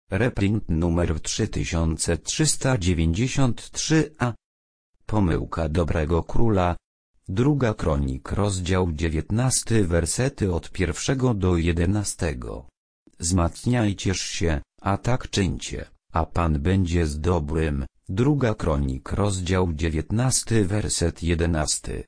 Reprint numer 3393a. Pomyłka dobrego króla. Druga Kronik, rozdział 19, wersety od 1 do 11. Wzmacniajcież się, a tak czyńcie, a Pan będzie z dobrym. Druga Kronik, rozdział 19, werset 11.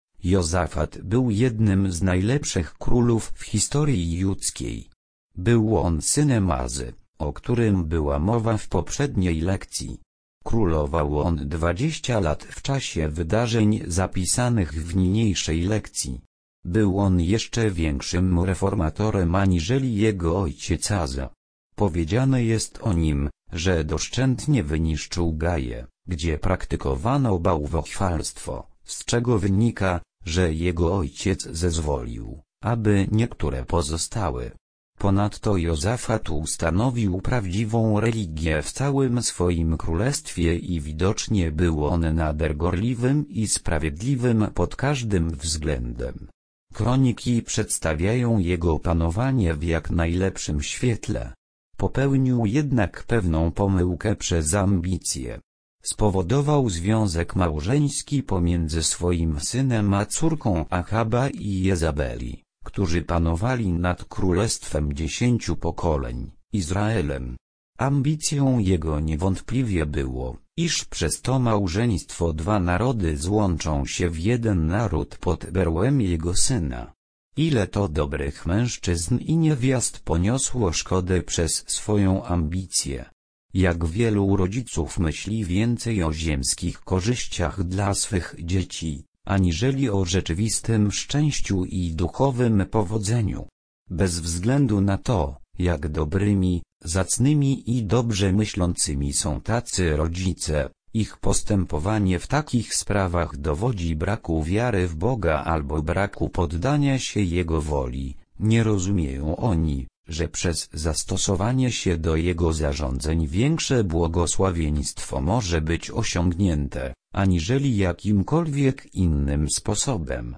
Jozafat był jednym z najlepszych królów w historii judzkiej. Był on synem Azy, o którym była mowa w poprzedniej lekcji. Królował on 20 lat w czasie wydarzeń zapisanych w niniejszej lekcji. Był on jeszcze większym reformatorem aniżeli jego ojciec Aza. Powiedziane jest o nim, że doszczętnie wyniszczył Gaję, gdzie praktykowano bałwochwalstwo, z czego wynika, że jego ojciec zezwolił, aby niektóre pozostały. Ponadto Jozafat ustanowił prawdziwą religię w całym swoim królestwie i widocznie był on nader gorliwym i sprawiedliwym pod każdym względem. Kroniki przedstawiają jego panowanie w jak najlepszym świetle. Popełnił jednak pewną pomyłkę przez ambicje. Spowodował związek małżeński pomiędzy swoim synem a córką Achaba i Jezabeli, którzy panowali nad królestwem 10 pokoleń, Izraelem. Ambicją jego niewątpliwie było, iż przez to małżeństwo dwa narody złączą się w jeden naród pod berłem jego syna. Ile to dobrych mężczyzn i niewiast poniosło szkodę przez swoją ambicję. Jak wielu rodziców myśli więcej o ziemskich korzyściach dla swych dzieci, aniżeli o rzeczywistym szczęściu i duchowym powodzeniu. Bez względu na to, jak dobrymi, zacnymi i dobrze myślącymi są tacy rodzice, ich postępowanie w takich sprawach dowodzi braku wiary w Boga albo braku poddania się Jego woli. Nie rozumieją oni, że przez zastosowanie się do Jego zarządzeń większe błogosławieństwo może być osiągnięte, aniżeli jakimkolwiek innym sposobem.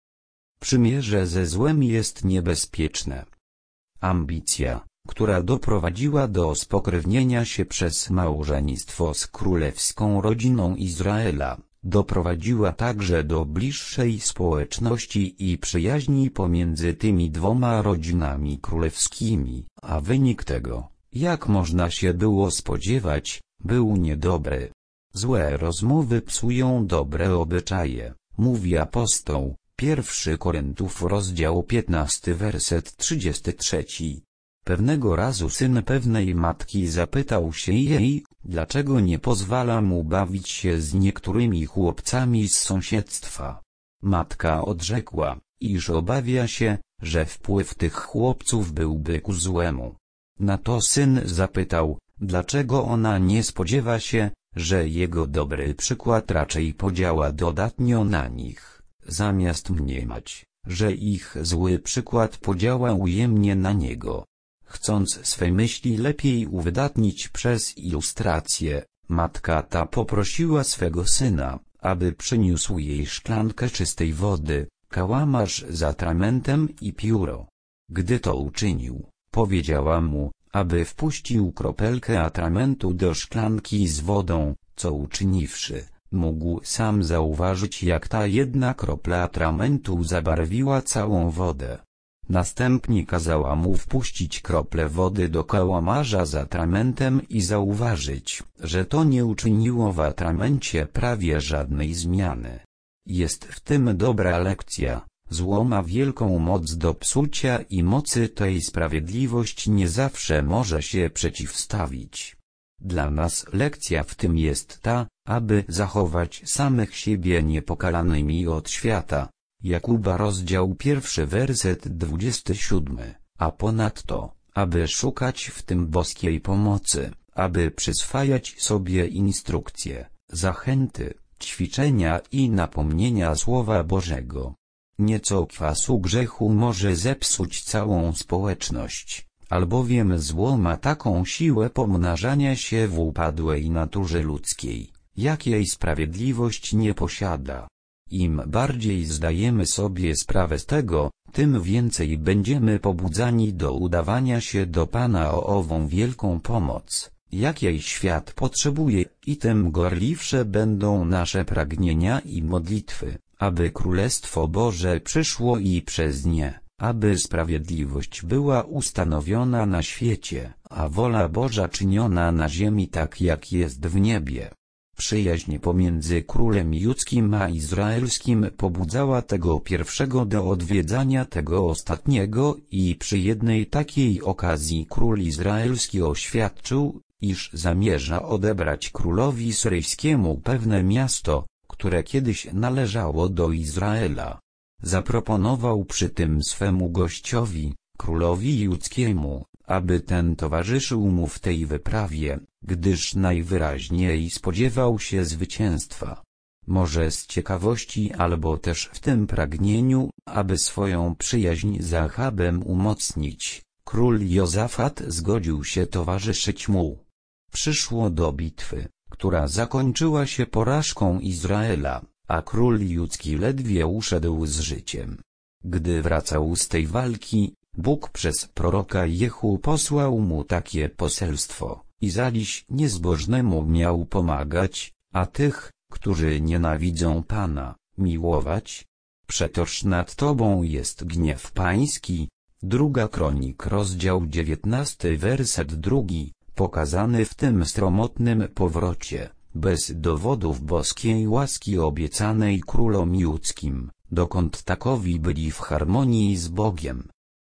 Przymierze ze złem jest niebezpieczne. Ambicja, która doprowadziła do spokrewnienia się przez małżeństwo z królewską rodziną Izraela, doprowadziła także do bliższej społeczności i przyjaźni pomiędzy tymi dwoma rodzinami królewskimi, a wynik tego, jak można się było spodziewać, był niedobry. Złe rozmowy psują dobre obyczaje, mówi apostoł. 1 Koryntiów rozdział 15 werset 33. Pewnego razu syn pewnej matki zapytał się jej, dlaczego nie pozwala mu bawić się z niektórymi chłopcami z sąsiedztwa. Matka odrzekła, iż obawia się, że wpływ tych chłopców byłby ku złemu. Na to syn zapytał, dlaczego ona nie spodziewa się, że jego dobry przykład raczej podziała dodatnio na nich, zamiast mniemać, że ich zły przykład podziała ujemnie na niego. Chcąc swe myśli lepiej uwydatnić przez ilustrację, matka ta poprosiła swego syna, aby przyniósł jej szklankę czystej wody, kałamarz z atramentem i pióro. Gdy to uczynił, powiedziała mu, aby wpuścił kropelkę atramentu do szklanki z wodą, co uczyniwszy, mógł sam zauważyć, jak ta jedna kropla atramentu zabarwiła całą wodę. Następnie kazała mu wpuścić kroplę wody do kałamarza z atramentem i zauważyć, że to nie uczyniło w atramencie prawie żadnej zmiany. Jest w tym dobra lekcja. Zło ma wielką moc do psucia i mocy tej sprawiedliwość nie zawsze może się przeciwstawić. Dla nas lekcja w tym jest ta, aby zachować samych siebie niepokalanymi od świata. Jakuba rozdział 1 werset 27, a ponadto, aby szukać w tym boskiej pomocy, aby przyswajać sobie instrukcje, zachęty, ćwiczenia i napomnienia Słowa Bożego. Nieco kwasu grzechu może zepsuć całą społeczność, albowiem zło ma taką siłę pomnażania się w upadłej naturze ludzkiej, jakiej sprawiedliwość nie posiada. Im bardziej zdajemy sobie sprawę z tego, tym więcej będziemy pobudzani do udawania się do Pana o ową wielką pomoc, jakiej świat potrzebuje, i tym gorliwsze będą nasze pragnienia i modlitwy, aby Królestwo Boże przyszło i przez nie, aby sprawiedliwość była ustanowiona na świecie, a wola Boża czyniona na ziemi tak jak jest w niebie. Przyjaźń pomiędzy królem judzkim a izraelskim pobudzała tego pierwszego do odwiedzania tego ostatniego i przy jednej takiej okazji król izraelski oświadczył, iż zamierza odebrać królowi syryjskiemu pewne miasto, które kiedyś należało do Izraela. Zaproponował przy tym swemu gościowi, królowi judzkiemu, aby ten towarzyszył mu w tej wyprawie, gdyż najwyraźniej spodziewał się zwycięstwa. Może z ciekawości albo też w tym pragnieniu, aby swoją przyjaźń z Achabem umocnić, król Jozafat zgodził się towarzyszyć mu. Przyszło do bitwy, która zakończyła się porażką Izraela, a król judzki ledwie uszedł z życiem. Gdy wracał z tej walki, Bóg przez proroka Jehu posłał mu takie poselstwo: Izaliś niezbożnemu miał pomagać, a tych, którzy nienawidzą Pana, miłować. Przetoż nad tobą jest gniew pański. Druga Kronik, rozdział 19, werset 2, pokazany w tym sromotnym powrocie, bez dowodów boskiej łaski obiecanej królom judzkim, dokąd takowi byli w harmonii z Bogiem.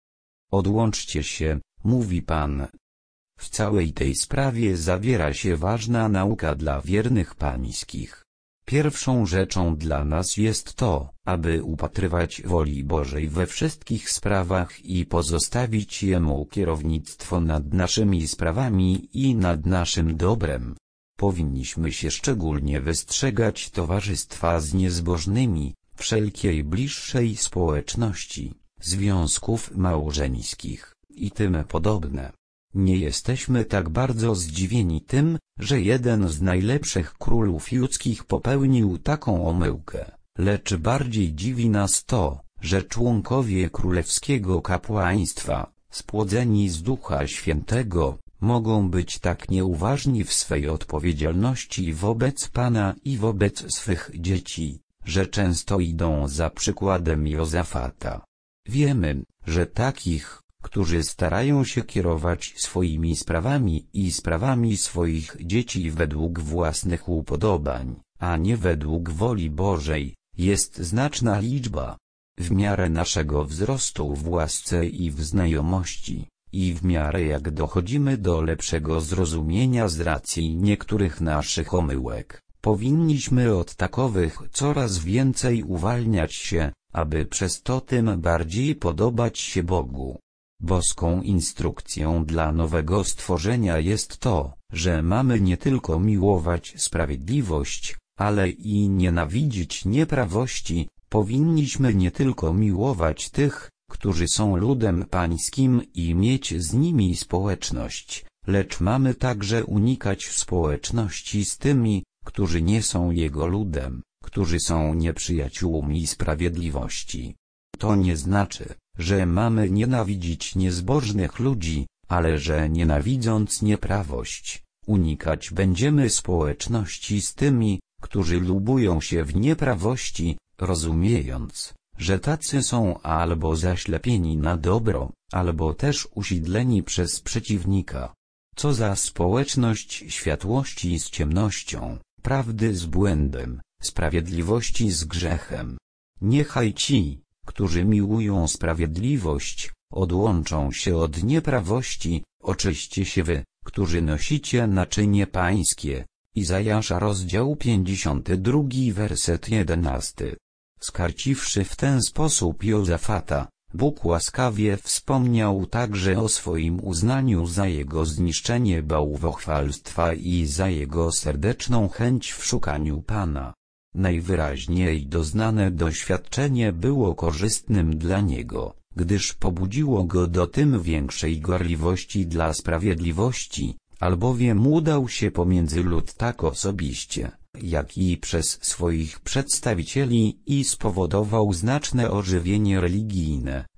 Odłączcie się, mówi Pan. W całej tej sprawie zawiera się ważna nauka dla wiernych pańskich. Pierwszą rzeczą dla nas jest to, aby upatrywać woli Bożej we wszystkich sprawach i pozostawić Jemu kierownictwo nad naszymi sprawami i nad naszym dobrem. Powinniśmy się szczególnie wystrzegać towarzystwa z niezbożnymi, wszelkiej bliższej społeczności, związków małżeńskich i tym podobne. Nie jesteśmy tak bardzo zdziwieni tym, że jeden z najlepszych królów judzkich popełnił taką omyłkę, lecz bardziej dziwi nas to, że członkowie królewskiego kapłaństwa, spłodzeni z Ducha Świętego, mogą być tak nieuważni w swej odpowiedzialności wobec Pana i wobec swych dzieci, że często idą za przykładem Jozafata. Wiemy, że takich, którzy starają się kierować swoimi sprawami i sprawami swoich dzieci według własnych upodobań, a nie według woli Bożej, jest znaczna liczba. W miarę naszego wzrostu w łasce i w znajomości, i w miarę jak dochodzimy do lepszego zrozumienia z racji niektórych naszych omyłek, powinniśmy od takowych coraz więcej uwalniać się, aby przez to tym bardziej podobać się Bogu. Boską instrukcją dla nowego stworzenia jest to, że mamy nie tylko miłować sprawiedliwość, ale i nienawidzić nieprawości. Powinniśmy nie tylko miłować tych, którzy są ludem pańskim i mieć z nimi społeczność, lecz mamy także unikać społeczności z tymi, którzy nie są Jego ludem, którzy są nieprzyjaciółmi sprawiedliwości. To nie znaczy, że mamy nienawidzić niezbożnych ludzi, ale że nienawidząc nieprawość, unikać będziemy społeczności z tymi, którzy lubują się w nieprawości, rozumiejąc, że tacy są albo zaślepieni na dobro, albo też usidleni przez przeciwnika. Co za społeczność światłości z ciemnością, prawdy z błędem, sprawiedliwości z grzechem. Niechaj ci, którzy miłują sprawiedliwość, odłączą się od nieprawości. Oczyście się wy, którzy nosicie naczynie pańskie. Izajasza, rozdział 52, werset 11. Skarciwszy w ten sposób Jozafata, Bóg łaskawie wspomniał także o swoim uznaniu za jego zniszczenie bałwochwalstwa i za jego serdeczną chęć w szukaniu Pana. Najwyraźniej doznane doświadczenie było korzystnym dla niego, gdyż pobudziło go do tym większej gorliwości dla sprawiedliwości, albowiem udał się pomiędzy lud tak osobiście, jak i przez swoich przedstawicieli i spowodował znaczne ożywienie religijne,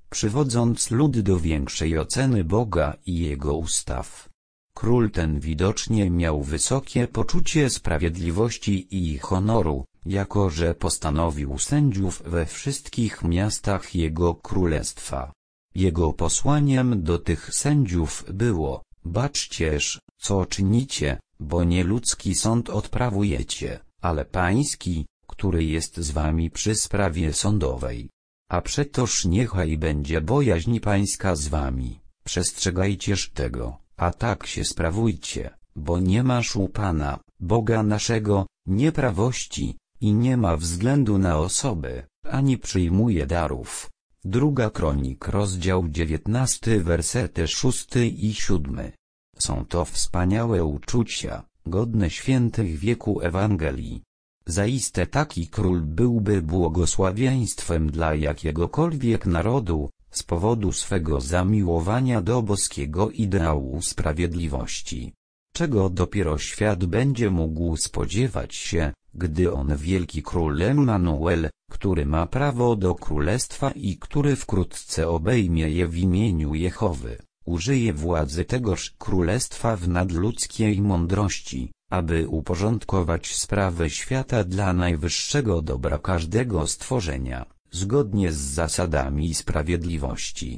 przywodząc lud do większej oceny Boga i Jego ustaw. Król ten widocznie miał wysokie poczucie sprawiedliwości i honoru, jako że postanowił sędziów we wszystkich miastach jego królestwa. Jego posłaniem do tych sędziów było: baczcież, co czynicie, bo nie ludzki sąd odprawujecie, ale pański, który jest z wami przy sprawie sądowej. A przetoż niechaj będzie bojaźń pańska z wami, przestrzegajcież tego, a tak się sprawujcie, bo nie masz u Pana, Boga naszego, nieprawości, i nie ma względu na osoby, ani przyjmuje darów. Druga Kronik, rozdział 19, wersety 6 i 7. Są to wspaniałe uczucia, godne świętych wieku Ewangelii. Zaiste taki król byłby błogosławieństwem dla jakiegokolwiek narodu, z powodu swego zamiłowania do boskiego ideału sprawiedliwości. Czego dopiero świat będzie mógł spodziewać się, gdy on wielki król Emanuel, który ma prawo do królestwa i który wkrótce obejmie je w imieniu Jehowy, użyje władzy tegoż królestwa w nadludzkiej mądrości, aby uporządkować sprawy świata dla najwyższego dobra każdego stworzenia, zgodnie z zasadami sprawiedliwości.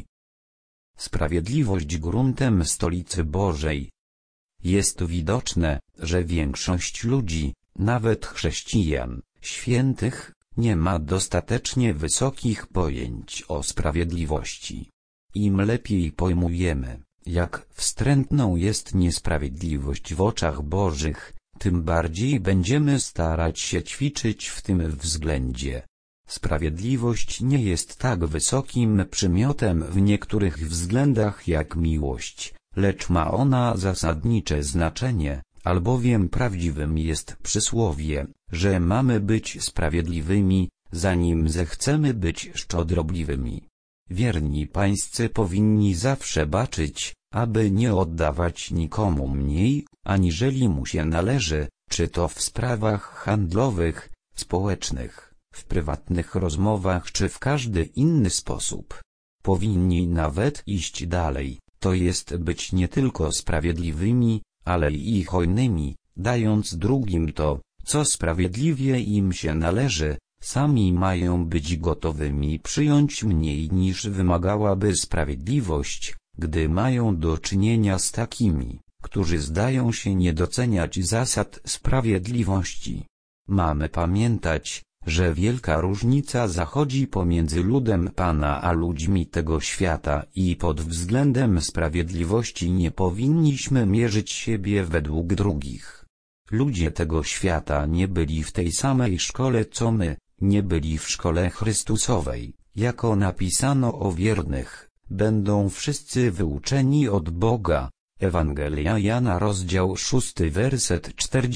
Sprawiedliwość gruntem stolicy Bożej. Jest widoczne, że większość ludzi, nawet chrześcijan, świętych, nie ma dostatecznie wysokich pojęć o sprawiedliwości. Im lepiej pojmujemy, jak wstrętną jest niesprawiedliwość w oczach Bożych, tym bardziej będziemy starać się ćwiczyć w tym względzie. Sprawiedliwość nie jest tak wysokim przymiotem w niektórych względach jak miłość, lecz ma ona zasadnicze znaczenie, albowiem prawdziwym jest przysłowie, że mamy być sprawiedliwymi, zanim zechcemy być szczodrobliwymi. Wierni pańscy powinni zawsze baczyć, aby nie oddawać nikomu mniej, aniżeli mu się należy, czy to w sprawach handlowych, społecznych, w prywatnych rozmowach czy w każdy inny sposób. Powinni nawet iść dalej, to jest być nie tylko sprawiedliwymi, ale i hojnymi, dając drugim to, co sprawiedliwie im się należy. Sami mają być gotowymi przyjąć mniej niż wymagałaby sprawiedliwość, gdy mają do czynienia z takimi, którzy zdają się nie doceniać zasad sprawiedliwości. Mamy pamiętać, że wielka różnica zachodzi pomiędzy ludem Pana a ludźmi tego świata i pod względem sprawiedliwości nie powinniśmy mierzyć siebie według drugich. Ludzie tego świata nie byli w tej samej szkole co my, nie byli w szkole Chrystusowej, jako napisano o wiernych, będą wszyscy wyuczeni od Boga. Ewangelia Jana, rozdział 6, werset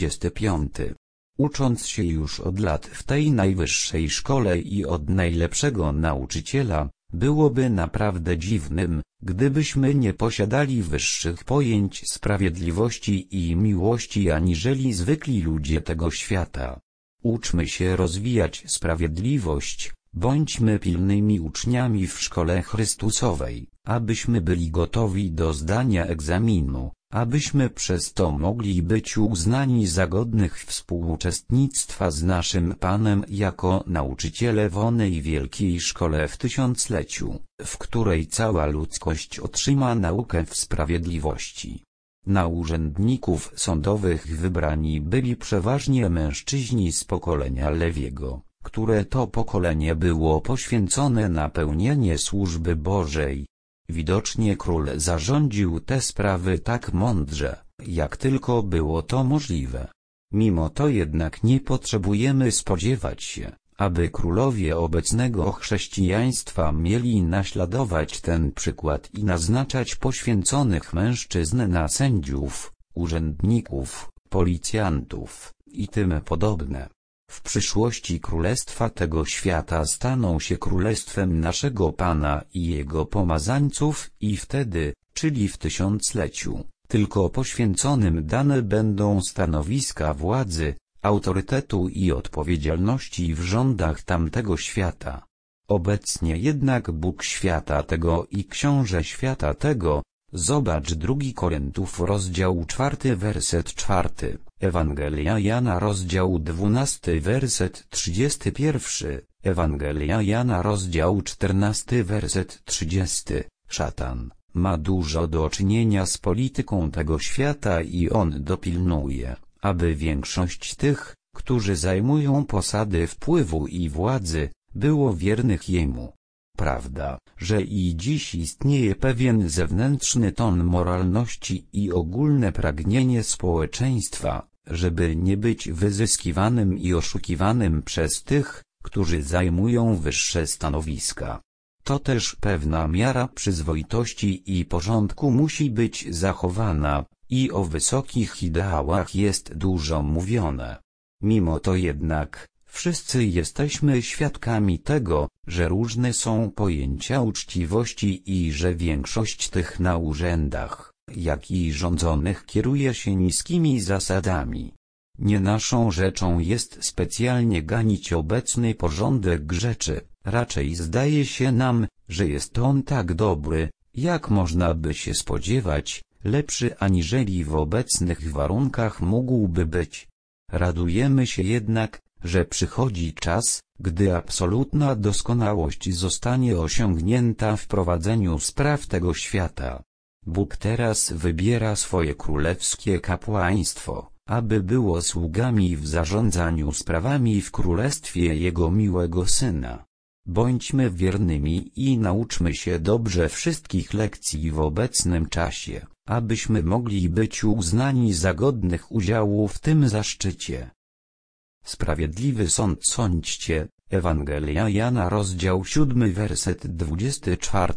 45. Ucząc się już od lat w tej najwyższej szkole i od najlepszego nauczyciela, byłoby naprawdę dziwnym, gdybyśmy nie posiadali wyższych pojęć sprawiedliwości i miłości aniżeli zwykli ludzie tego świata. Uczmy się rozwijać sprawiedliwość, bądźmy pilnymi uczniami w szkole Chrystusowej, abyśmy byli gotowi do zdania egzaminu, abyśmy przez to mogli być uznani za godnych współuczestnictwa z naszym Panem jako nauczyciele w onej wielkiej szkole w tysiącleciu, w której cała ludzkość otrzyma naukę w sprawiedliwości. Na urzędników sądowych wybrani byli przeważnie mężczyźni z pokolenia Lewiego, które to pokolenie było poświęcone na pełnienie służby Bożej. Widocznie król zarządził te sprawy tak mądrze, jak tylko było to możliwe. Mimo to jednak nie potrzebujemy spodziewać się, aby królowie obecnego chrześcijaństwa mieli naśladować ten przykład i naznaczać poświęconych mężczyzn na sędziów, urzędników, policjantów i tym podobne. W przyszłości królestwa tego świata staną się królestwem naszego Pana i Jego pomazańców i wtedy, czyli w tysiącleciu, tylko poświęconym dane będą stanowiska władzy, autorytetu i odpowiedzialności w rządach tamtego świata. Obecnie jednak Bóg świata tego i książę świata tego. Zobacz 2 Koryntów rozdział 4 werset 4, Ewangelia Jana rozdział 12 werset 31, Ewangelia Jana rozdział 14 werset 30. Szatan ma dużo do czynienia z polityką tego świata i on dopilnuje, aby większość tych, którzy zajmują posady wpływu i władzy, było wiernych jemu. Prawda, że i dziś istnieje pewien zewnętrzny ton moralności i ogólne pragnienie społeczeństwa, żeby nie być wyzyskiwanym i oszukiwanym przez tych, którzy zajmują wyższe stanowiska. To też pewna miara przyzwoitości i porządku musi być zachowana, i o wysokich ideałach jest dużo mówione. Mimo to jednak, wszyscy jesteśmy świadkami tego, że różne są pojęcia uczciwości i że większość tych na urzędach, jak i rządzonych kieruje się niskimi zasadami. Nie naszą rzeczą jest specjalnie ganić obecny porządek rzeczy, raczej zdaje się nam, że jest on tak dobry, jak można by się spodziewać, lepszy aniżeli w obecnych warunkach mógłby być. Radujemy się jednak, że przychodzi czas, gdy absolutna doskonałość zostanie osiągnięta w prowadzeniu spraw tego świata. Bóg teraz wybiera swoje królewskie kapłaństwo, aby było sługami w zarządzaniu sprawami w królestwie Jego miłego Syna. Bądźmy wiernymi i nauczmy się dobrze wszystkich lekcji w obecnym czasie, abyśmy mogli być uznani za godnych udziału w tym zaszczycie. Sprawiedliwy sąd sądźcie, Ewangelia Jana rozdział 7 werset 24.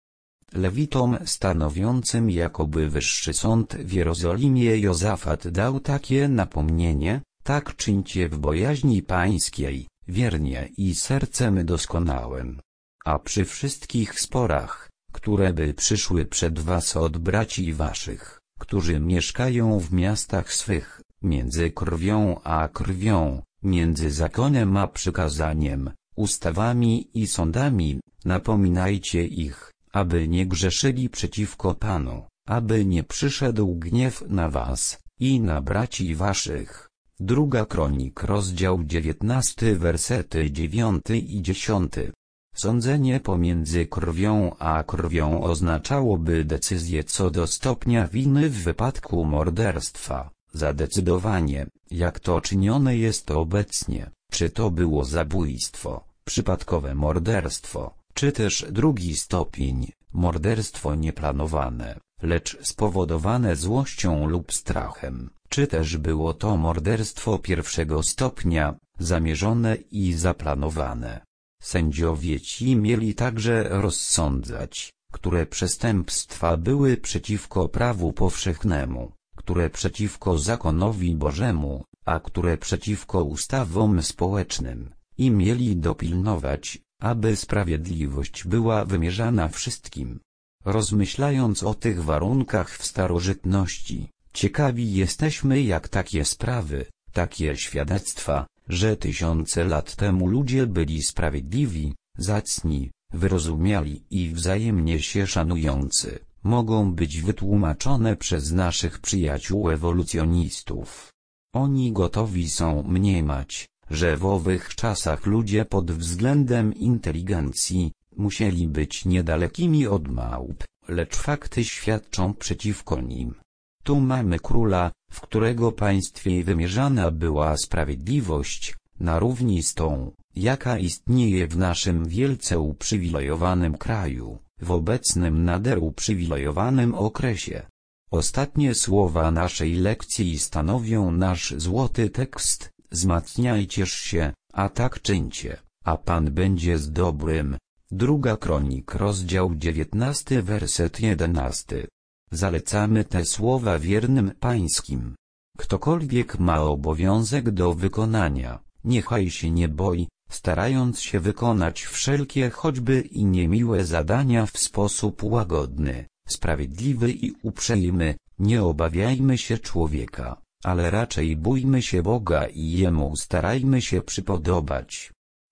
Lewitom stanowiącym jakoby wyższy sąd w Jerozolimie Jozafat dał takie napomnienie: tak czyńcie w bojaźni pańskiej, wiernie i sercem doskonałym. A przy wszystkich sporach, które by przyszły przed was od braci waszych, którzy mieszkają w miastach swych, między krwią a krwią, między zakonem a przykazaniem, ustawami i sądami, napominajcie ich, aby nie grzeszyli przeciwko Panu, aby nie przyszedł gniew na was i na braci waszych. 2 Kronik rozdział 19 wersety 9 i 10. Sądzenie pomiędzy krwią a krwią oznaczałoby decyzję co do stopnia winy w wypadku morderstwa, zadecydowanie, jak to czynione jest obecnie, czy to było zabójstwo, przypadkowe morderstwo, czy też drugi stopień, morderstwo nieplanowane, lecz spowodowane złością lub strachem, czy też było to morderstwo pierwszego stopnia, zamierzone i zaplanowane. Sędziowie ci mieli także rozsądzać, które przestępstwa były przeciwko prawu powszechnemu, które przeciwko zakonowi Bożemu, a które przeciwko ustawom społecznym, i mieli dopilnować, aby sprawiedliwość była wymierzana wszystkim. Rozmyślając o tych warunkach w starożytności, ciekawi jesteśmy, jak takie sprawy, takie świadectwa, że tysiące lat temu ludzie byli sprawiedliwi, zacni, wyrozumiali i wzajemnie się szanujący, mogą być wytłumaczone przez naszych przyjaciół ewolucjonistów. Oni gotowi są mniemać, że w owych czasach ludzie pod względem inteligencji musieli być niedalekimi od małp, lecz fakty świadczą przeciwko nim. Tu mamy króla, w którego państwie wymierzana była sprawiedliwość, na równi z tą, jaka istnieje w naszym wielce uprzywilejowanym kraju, w obecnym nader uprzywilejowanym okresie. Ostatnie słowa naszej lekcji stanowią nasz złoty tekst: wzmacniajcież się, a tak czyńcie, a Pan będzie z dobrym. 2 Kronik rozdział 19 werset 11. Zalecamy te słowa wiernym pańskim. Ktokolwiek ma obowiązek do wykonania, niechaj się nie boi, starając się wykonać wszelkie choćby i niemiłe zadania w sposób łagodny, sprawiedliwy i uprzejmy. Nie obawiajmy się człowieka, ale raczej bójmy się Boga i Jemu starajmy się przypodobać.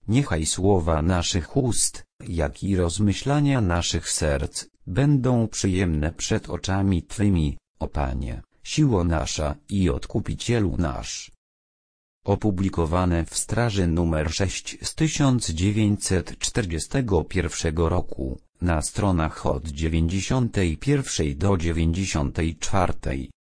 Niechaj słowa naszych ust, jak i rozmyślania naszych serc, będą przyjemne przed oczami Twymi, o Panie, siło nasza i Odkupicielu nasz. Opublikowane w Straży nr 6 z 1941 roku, na stronach od 91 do 94.